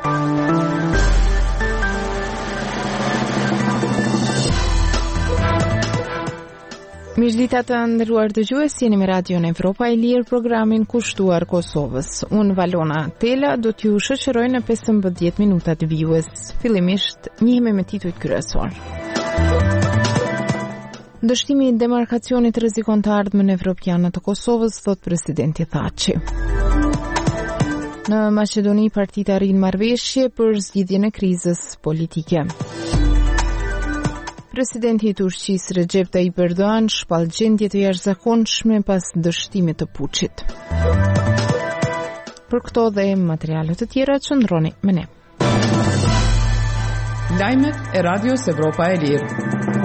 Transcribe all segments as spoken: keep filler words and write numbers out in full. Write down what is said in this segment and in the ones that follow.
Mirëdita të nderuar dëgjues, jeni me Radion Evropa e Lirë, programin kushtuar Kosovës. Unë Valona Tela do t'ju shoqëroj në pesëmbëdhjetë minutat vijues. Fillimisht njihemi me titujt kryesor. Dështimi i demarkacionit rrezikon të ardhmen evropiane të Kosovës, thot presidenti Thaçi. Në Maqedoni partitë arrin marrëveshje për zgjidhjen e krizës politike. Presidenti i Turqisë Recep Tayyip Erdogan shpall gjendje të jashtëzakonshme pas dështimit të puçit. Për këto dhe materiale të tjera qëndroni me ne. Lajmet e Radios Evropa e Lirë.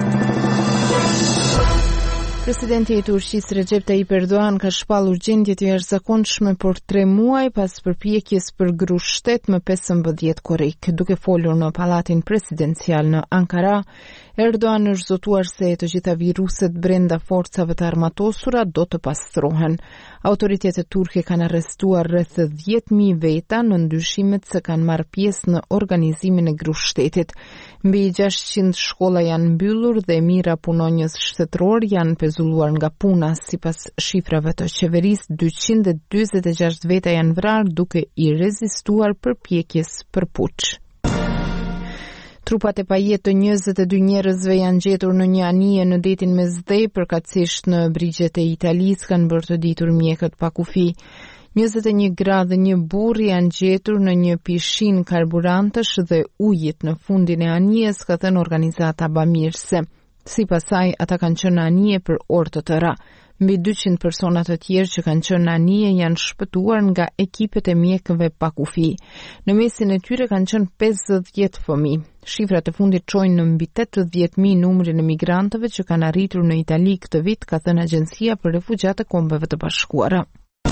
Presidenti i Turqisë Recep Tayyip Erdogan ka shpallur gjendje të jashtëzakonshme për tre muaj pas përpjekjes për grushtet më pesëmbëdhjetë korrik. Duke folur në Pallatin Presidencial në Ankara, Erdogan është zotuar se të gjitha viruset brenda forcave të armatosura do të pastrohen. Autoritetet turke kanë arrestuar rreth dhjetë mijë veta në ndyshimet se kanë marrë pjesë në organizimin e grushtetit. Mbi gjashtëqind shkolla janë mbyllur dhe mijëra punonjës shtetëror janë pezulluar nga puna. Sipas shifrave të qeverisë, dyqind e dyzet e gjashtë veta janë vrarë duke i rezistuar përpjekjes për puç. Trupat e pajet të njëzet e dy njerëzve janë gjetur në një anije në detin Mesdhej, përkatësisht në brigjet e Italisë, kanë bërë të ditur mjekët pa kufi. njëzet e një gra dhe një burr janë gjetur në një pishinë karburantësh dhe ujit në fundin e anijes, ka thënë organizata bamirëse. Sipas saj, ata kanë qenë në anije për orë të tëra. Mbi dyqind persona të tjerë që kanë qenë në anije janë shpëtuar nga ekipet e mjekëve pa kufi. Në mesin e tyre kanë qenë pesëdhjetë fëmijë. Shifrat e fundit çojnë në mbi tetëdhjetë mijë numrin e migrantëve që kanë arritur në Itali këtë vit, ka thënë Agjencia për Refugjat e Kombeve të Bashkuara.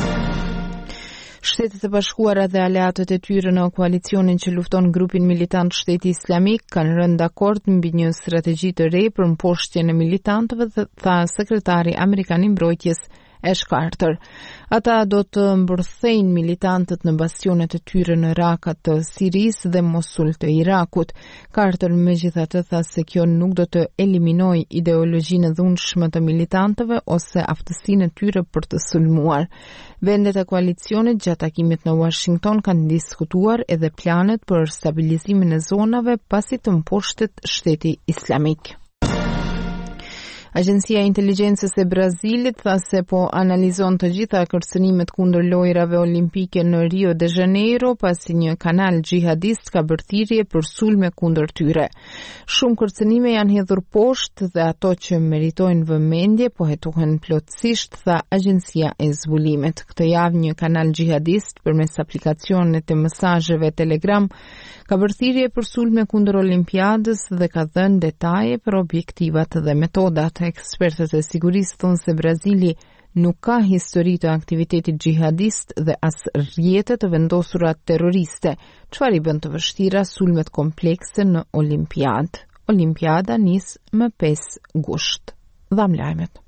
Shtetet e Bashkuara dhe aleatët e tyre në koalicionin që lufton grupin militant Shteti Islamik kanë rënë dakord mbi një strategji të re për mposhtjen e militantëve, tha sekretari amerikan i mbrojtjes Ash Carter. Ata do të mbërthejnë militantët në bastionet e tyre në Raqqa të Sirisë dhe Mosul të Irakut. Carter megjithatë tha se kjo nuk do të eliminojë ideologjinë e dhunshme të militantëve ose aftësinë e tyre për të sulmuar. Vendet e koalicionit gjatë takimit në Washington kanë diskutuar edhe planet për stabilizimin e zonave pasi të mposhtet Shteti Islamik. Agjencia e Inteligjencës e Brazilit tha se po analizon të gjitha kërcënimet kundër lojrave olimpike në Rio de Janeiro pasi një kanal xhihadist ka bërë thirrje për sulme kundër tyre. Shumë kërcënime janë hedhur poshtë dhe ato që meritojnë vëmendje po hetohen plotësisht, tha Agjencia e Zbulimit. Këtë javë një kanal xhihadist përmes aplikacionit të mesazheve Telegram ka bërë thirrje për sulme kundër Olimpiadës dhe ka dhënë detaje për objektivat dhe metodat. Ekspertët e sigurisë thonë se Brazili nuk ka histori të aktivitetit xhihadist dhe as rrjete të vendosura terroriste, çfarë i bën të vështira sulmet komplekse në Olimpiadë. Olimpiada nis më pesë gusht. Dham lajmet.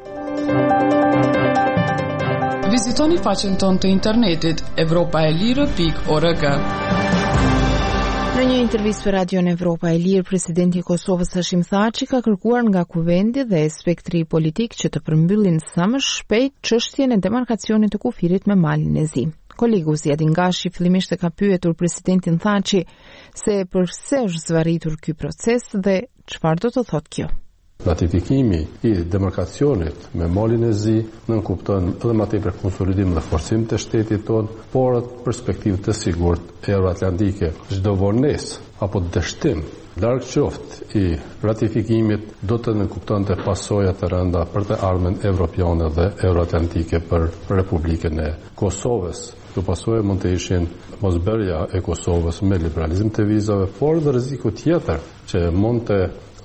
Vizitoni faqen tonë të internetit evropa e lirë pikë org. Në një intervistë për Radion Evropa e Lirë, presidenti i Kosovës Hashim Thaçi ka kërkuar nga kuvendi dhe spektri politik që të përmbyllin sa më shpejt çështjen e demarkacionit të kufirit me Malin e Zi. Kolegu Zjadin Gashi fillimisht e ka pyetur presidentin Thaçi se përse është zvarritur ky proces dhe çfarë do të thotë kjo. Ratifikimi i demarkacionit me Malin e Zi nënkupton edhe më tepër konsolidim dhe forcim të shtetit tonë, por atë perspektivë të sigurt euroatlantike. Çdo vonesë apo dështim larg qoftë i ratifikimit do të nënkuptonte pasoja të rënda për të ardhmen evropiane dhe euroatlantike për Republikën e Kosovës. Kjo pasojë mund të ishin mosbërja e Kosovës me liberalizim të vizave, por dhe rreziku tjetër që mund të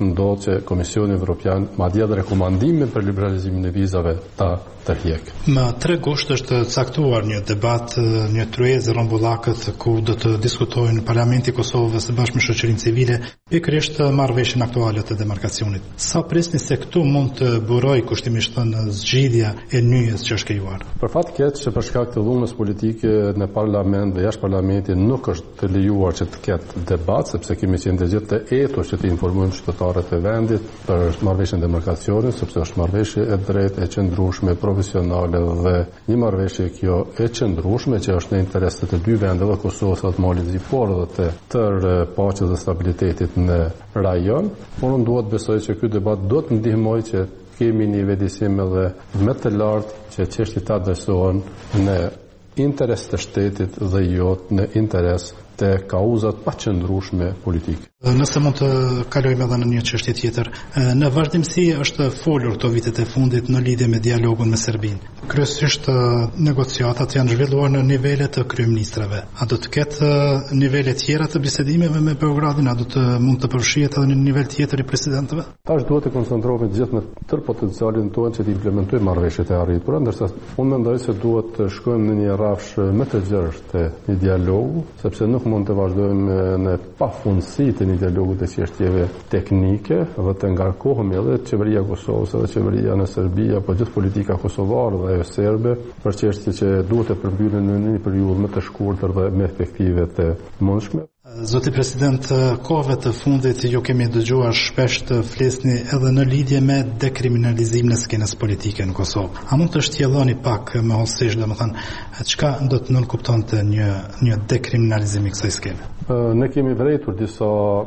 ndodhë që Komisioni Evropian madje edhe rekomandime për liberalizimin e vizave ta tërhiq. Më tre gusht është caktuar një debat, një tryezë rrombullakët ku do të diskutojnë Parlamenti i Kosovës së bashku me shoqërinë civile pikërisht marrëveshjen aktuale të demarkacionit. Sa presni se këtu mund të burojë kushtimisht thënë zgjidhja e nyjes që është krijuar? Për fat keq që për shkak të dhunës politike në parlament dhe jashtë parlamentit nuk është të lejuar që të ketë debat, sepse kemi qenë të gjithë të etur që të informojmë qytetarët e vendit për marrëveshjen e demarkacionit, sepse është marrëveshje e drejtë, e qëndrueshme, profesionale dhe një marrëveshje kjo e qëndrueshme që është në interes të të dy vendeve, Kosovës dhe Malit, por edhe të tërë paqes dhe stabilitetit në rajon. Por unë duhet besoj që ky debat do të ndihmojë që kemi një vedisim edhe më të lartë që çështjet ta adresohen në interes të shtetit dhe jo në interes të kauzat pa qëndrueshme politike. Nëse mund të kalojmë edhe në një çështje tjetër, në vazhdimsi është folur këto vitet e fundit në lidhje me dialogun me Serbinë. Kryesisht negociatat janë zhvilluar në nivele të kryeministrave. A do të ketë nivele tjera të bisedimeve me Beogradin, a do të mund të përfshihet edhe në një nivel tjetër i presidentëve? Tash duhet të koncentrohemi gjithë në tërë potencialin tonë që të implementojmë marrëveshjet e arritura, ndërsa unë mendoj se duhet të shkojmë në një rrafsh më të gjerë të një dialogu, sepse nuk mund të vazhdojmë në pafundësi të një dialogu të çështjeve teknike dhe të ngarkohemi edhe qeveria e Kosovës edhe qeveria në Serbi apo gjithë politika kosovare dhe ajo serbe për çështje që duhet të përmbyllen në një periudhë më të shkurtër dhe me perspektive të mundshme. Zoti President, kohëve të fundit ju kemi dëgjuar shpesh të flisni edhe në lidhje me dekriminalizimin e skenës politike në Kosovë. A mund të shtjelloni pak më hollësisht, domethënë, çka do të nënkuptonte një një dekriminalizim i kësaj skene? Ne kemi vërejtur disa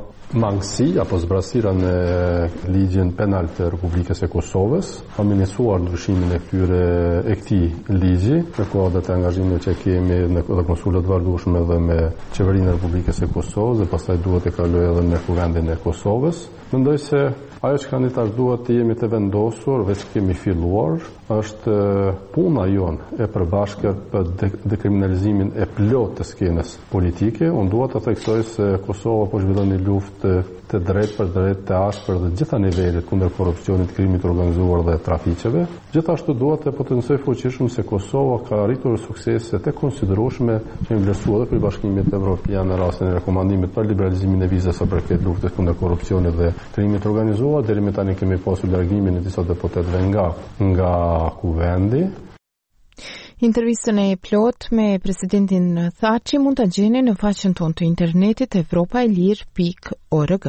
mangësi apo zbrasira në ligjin penal të Republikës e Kosovës, kemi iniciuar ndryshimin e këtyre e këtij ligji në kuadër të angazhimit që kemi në konsulat vazhdueshme edhe me qeverinë e Republikës së Kosovës dhe pastaj duhet të kalojë edhe në kuvendin e Kosovës. Mendoj se ajo që kanë tash duhet të jemi të vendosur, veç kemi filluar, është puna jonë e përbashkët për dekriminalizimin e plot të skenës politike. Unë dua të theksoj se Kosova po zhvillon një luftë të drejtë për drejtë të ashpër dhe gjitha nivelet kundër korrupsionit, krimit të organizuar dhe trafiqeve. Gjithashtu dua të potencoj fuqishëm se Kosova ka arritur suksese të konsiderueshme që vlerësuar edhe për Bashkimin Evropian në rastin e rekomandimit për liberalizimin e vizës së përket luftës kundër korrupsionit dhe krimit të organizuar. Deri më tani kemi pasur largimin e disa deputetëve nga nga kuvendi. Intervistën e plot me presidentin Thaçi mund ta gjeni në faqen tonë të internetit evropaelir pikë org.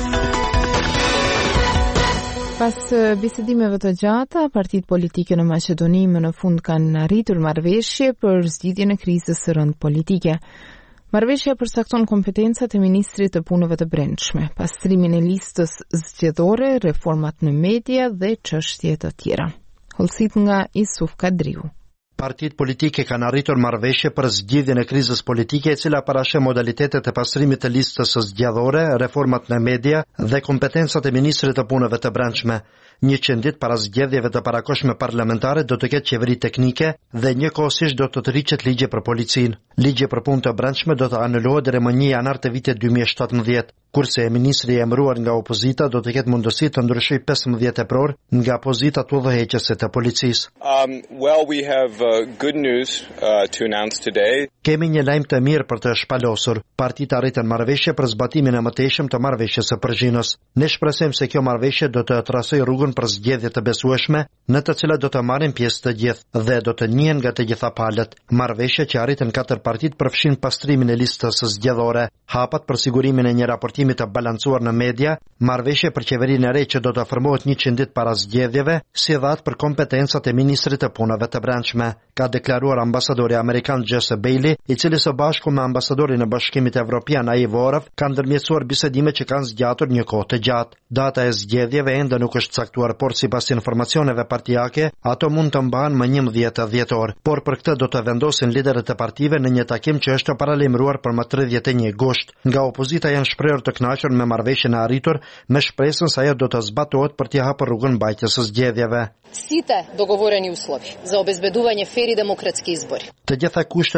Pas bisedimeve të gjata, partitë politike në Maqedoni më në fund kanë arritur marrëveshje për zgjidhjen e krizës së rënd politike. Marrëveshja përcakton kompetencat e ministrit të punëve të brendshme, pastrimin e listës zgjedhore, reformat në media dhe çështje të tjera. Hollësit nga Isuf Kadriu. Partitë politike kanë arritur marrëveshje për zgjidhjen e krizës politike, e cila parashë modalitetet e pastrimit të listës së zgjedhore, reformat në media dhe kompetencat e ministrit të punëve të brendshme. njëqind ditë para zgjedhjeve të parakohshme parlamentare do të ketë qeveri teknike dhe njëkohësisht do të tërhiqet ligji për policinë. Ligji për punë të brendshme do të anulohet deri më një janar të vitit dy mijë e shtatëmbëdhjetë, kurse ministri i emëruar nga opozita do të ketë mundësi të ndryshojë pesëmbëdhjetë tepror nga pozita të udhëheqëse të policisë. Um, well, we have uh, good news uh, to announce today. Kemi një lajm të mirë për të shpalosur. Partitë arritën marrëveshje për zbatimin e mëtejshëm të marrëveshjes së Përzhinës. Ne shpresojmë se kjo marrëveshje do të trasojë rrugën për zgjedhje të besueshme, në të cilat do të marrin pjesë të gjithë dhe do të njihen nga të gjitha palët. Marrëveshja që arritën katër partitë përfshin pastrimin e listës së zgjedhore, hapat për sigurimin e një raportimi të balancuar në media, marrëveshje për qeverinë e re që do të formohet njëqind ditë para zgjedhjeve, si dhe atë për kompetencat e ministrit të punëve të brendshme, ka deklaruar ambasadori amerikan Jesse Bailey, i cili së bashku me ambasadorin e Bashkimit Evropian Ivo Orov kanë ndërmjetësuar bisedime që kanë zgjatur një kohë të gjatë. Data e zgjedhjeve ende nuk është caktuar, por sipas informacioneve partijake, ato mund të mbahen më njëmbëdhjetë dhjetor, por për këtë do të vendosin liderët e partive në një takim që është paralajmëruar për më tridhjetë e një gusht. Nga opozita janë shprehur të kënaqur me marrëveshjen e arritur, me shpresën se ajo do të zbatohet për t'i hapur rrugën mbajtjes së zgjedhjeve. Сите договорени услови за обезбедување фери демократски избори. Të gjitha kushtet për zgjedhje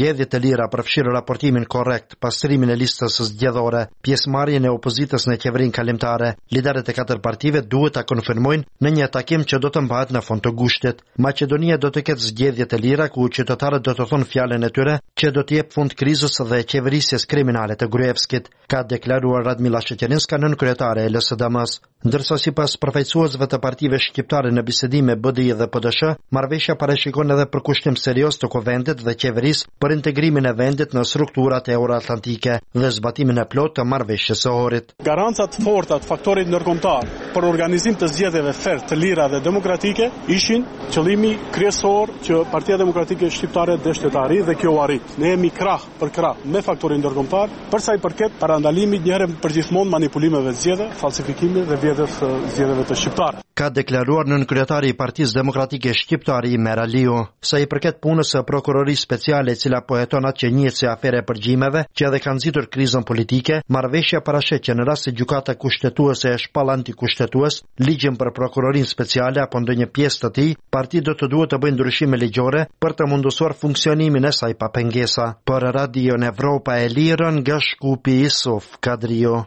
zgjedhje të lira përfshirë raportimin korrekt, pastrimin e listës zgjedhore, pjesëmarrjen e opozitës në qeverinë kalimtare. Liderët e katër partive duhet ta konfirmojnë në një takim që do të mbahet në fund të gushtit. Maqedonia do të ketë zgjedhje të lira ku qytetarët do të thonë fjalën e tyre që do të jep fund krizës dhe qeverisjes kriminale të Gruevskit, ka deklaruar Radmila Sheqerinska, nën kryetare e L S D M-s. Ndërsa sipas përfaqësuesve të partive shqiptare në bisedim me B D I dhe P D S H, marrëveshja parashikon edhe përkushtim serios të Kuvendit dhe qeverisë për integrimin e vendit në strukturat euroatlantike dhe zbatimin e plotë të marrëveshjes së Orit. Garancat forta të faktorit ndërkombëtar për organizim të zgjedhjeve fair, të lira dhe demokratike ishin qëllimi kryesor që Partia Demokratike Shqiptare dështe të arrijë dhe kjo u arrit. Ne jemi krah për krah me faktorin ndërkombëtar për sa i përket parandalimit një herë për gjithmonë manipulimeve zgjedhë, falsifikimit dhe vjedhjes zgjedhjeve të shqiptarë. Ka deklaruar nën kryetari i Partisë Demokratike Shqiptare Imer Aliu. Sa i përket punës së prokurorisë speciale e cila po heton atë që njihet si afere e përgjimeve, që edhe ka nxitur krizën politike, marrëveshja parashet që në rast se gjykata kushtetuese e shpall antikushtetues ligjin për prokurorinë speciale apo ndonjë pjesë të tij, partitë do të duhet të bëjnë ndryshime ligjore për të mundësuar funksionimin e saj pa pengesa. Për Radio Evropa e Lirë, nga Shkupi Isuf Kadrio.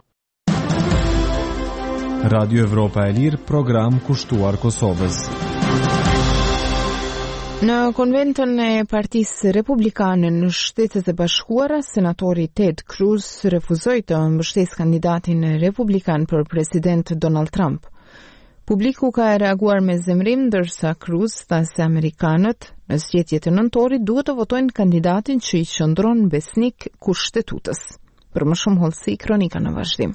Radio Evropa e Lirë, program kushtuar Kosovës. Në konventën e Partisë Republikane në Shtetet e Bashkuara, senatori Ted Cruz refuzoi të mbështesë kandidatin republikan për president Donald Trump. Publiku ka reaguar me zemrim, ndërsa Cruz tha se amerikanët në zgjedhjet e nëntorit duhet të votojnë kandidatin që i qëndron besnik kushtetutës. Për më shumë hollësi, kronika në vazhdim.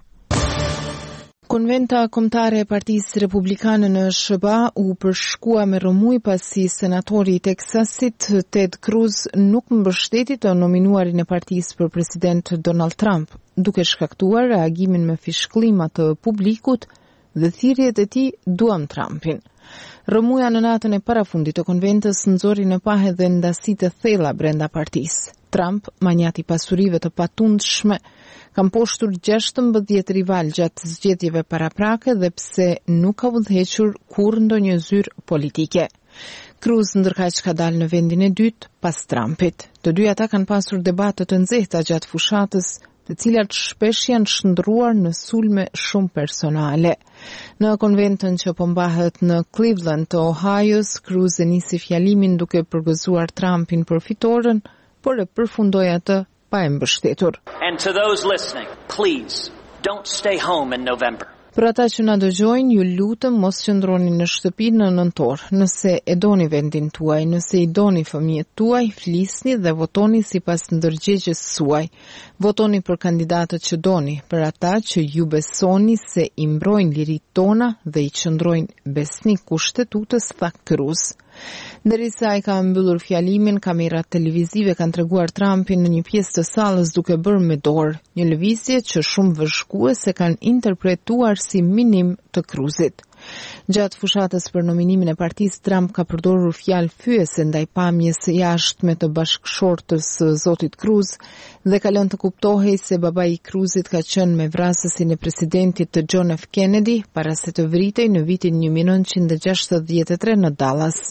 Konventa kombëtare e Partisë Republikane në S B A u përshkua me rrëmuj pasi senatori i Teksasit Ted Cruz nuk mbështeti të nominuarin e partisë për president Donald Trump, duke shkaktuar reagimin me fishkllima të publikut dhe thirrjet e tij duam Trumpin. Rrëmuja në natën e parafundit të konventës nxori në pahë dhe ndasi të thella brenda partisë. Trump, manjati pasurive të patundshme, kam poshtur gjashtëmbëdhjetë rival gjatë zgjedhjeve paraprake dhe pse nuk ka udhëhequr kur ndonjë zyrë politike. Cruz ndërkaq ka dalë në vendin e dytë pas Trumpit. Të dy ata kanë pasur debate të nxehta gjatë fushatës, të cilat shpesh janë shndruar në sulme shumë personale. Në konventën që po mbahet në Cleveland të Ohio's, Cruz e nisi fjalimin duke përgëzuar Trumpin për fitoren, por e përfundoi atë pa e mbështetur. And to those listening, please don't stay home in November. Për ata që na dëgjojnë, ju lutem mos qëndroni në shtëpi në nëntor. Nëse e doni vendin tuaj, nëse i doni fëmijët tuaj, flisni dhe votoni sipas ndërgjegjës suaj. Votoni për kandidatët që doni, për ata që ju besoni se i mbrojnë liritë tona dhe i qëndrojnë besnik kushtetutës, tha Cruz. Ndërsa ai ka mbyllur fjalimin, kamerat televizive kanë treguar Trumpin në një pjesë të sallës duke bërë me dorë, një lëvizje që shumë vëzhguese kanë interpretuar si minim të Cruzit. Gjatë fushatës për nominimin e partisë, Trump ka përdorur fjalë fyese ndaj pamjes jashtme të bashkëshortës zotit Cruz dhe ka lënë të kuptohej se babai i Cruzit ka qenë me vrasësin e presidentit të John F. Kennedy para se të vritej në vitin një mijë e nëntëqind e gjashtëdhjetë e tre në Dallas.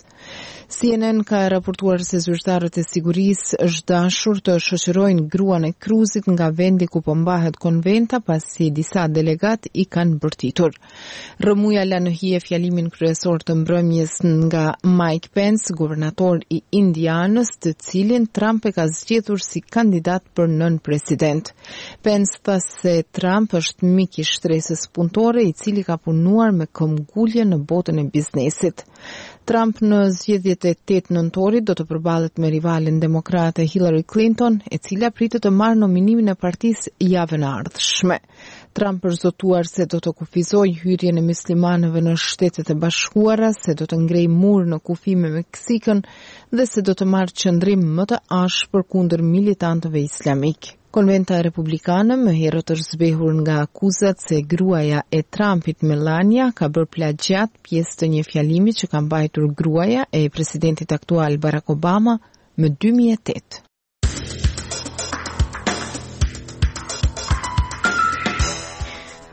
C N N ka raportuar se zyrtarët e sigurisë është dashur të shoqërojnë gruan e Cruzit nga vendi ku po mbahet konventa pasi disa delegat i kanë bërtitur. Rrëmuja la në hije fjalimin kryesor të mbrëmjes nga Mike Pence, guvernator i Indianës, të cilin Trump e ka zgjedhur si kandidat për nën president. Pence tha se Trump është mik i shtresës punëtore i cili ka punuar me këmbgulje në botën e biznesit. Trump në zgjedhjet e tetë nëntorit do të përballet me rivalen demokrate Hillary Clinton, e cila pritet të marrë nominimin e partisë javën e ardhshme. Trump është zotuar se do të kufizojë hyrjen e muslimanëve në Shtetet e Bashkuara, se do të ngrejë mur në kufi me Meksikën dhe se do të marrë qëndrim më të ashpër kundër militantëve islamik. Konventa republikane më herët është zbehur nga akuzat se gruaja e Trumpit, Melania, ka bërë plagjat pjesë të një fjalimi që ka mbajtur gruaja e presidentit aktual Barack Obama më dy mijë e tetë.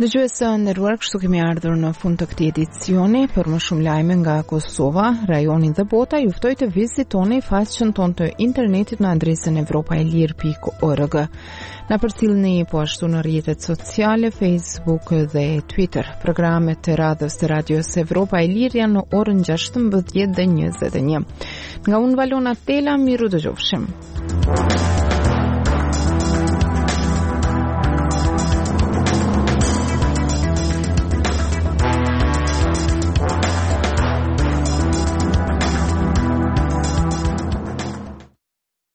Dëgjues të nderuar, kështu kemi ardhur në fund të këtij edicioni. Për më shumë lajme nga Kosova, rajoni dhe bota, ju ftoj të vizitoni faqen tonë të internetit në adresën evropaelir pikë org. Na përcjellni po ashtu në rrjetet sociale, Facebook dhe Twitter. Programet e radhës të radios Evropa e Lirë janë në orën gjashtëmbëdhjetë dhe njëzet e një. Nga unë Valona Tela, miru dëgjofshim.